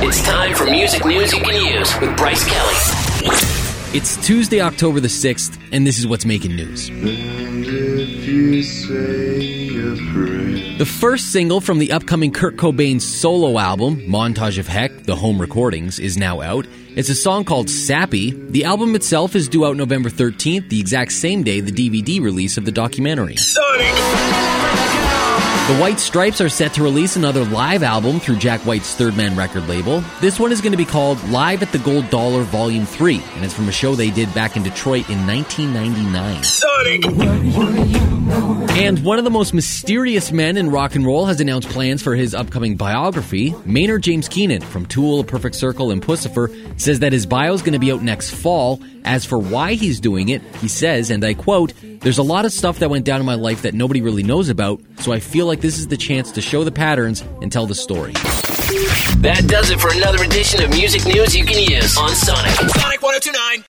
It's time for music news you can use with Bryce Kelly. It's Tuesday, October the 6th, and this is what's making news. And if you say a prayer. The first single from the upcoming Kurt Cobain solo album, Montage of Heck, The Home Recordings, is now out. It's a song called Sappy. The album itself is due out November 13th, the exact same day the DVD release of the documentary. The White Stripes are set to release another live album through Jack White's Third Man record label. This one is going to be called Live at the Gold Dollar Volume 3, and it's from a show they did back in Detroit in 1999. And one of the most mysterious men in rock and roll has announced plans for his upcoming biography. Maynard James Keenan from Tool, A Perfect Circle, and Pussifer says that his bio is going to be out next fall. As for why he's doing it, he says, and I quote, "There's a lot of stuff that went down in my life that nobody really knows about, so I feel like this is the chance to show the patterns and tell the story." That does it for another edition of Music News You Can Use on Sonic. Sonic 102.9.